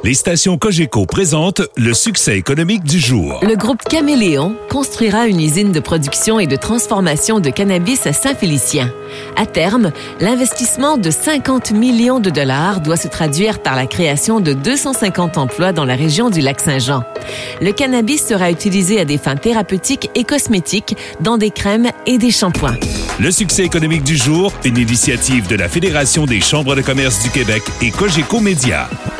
Les stations Cogeco présentent le succès économique du jour. Le groupe Caméléon construira une usine de production et de transformation de cannabis à Saint-Félicien. À terme, l'investissement de 50 millions de dollars doit se traduire par la création de 250 emplois dans la région du Lac-Saint-Jean. Le cannabis sera utilisé à des fins thérapeutiques et cosmétiques dans des crèmes et des shampoings. Le succès économique du jour, une initiative de la Fédération des chambres de commerce du Québec et Cogeco Média.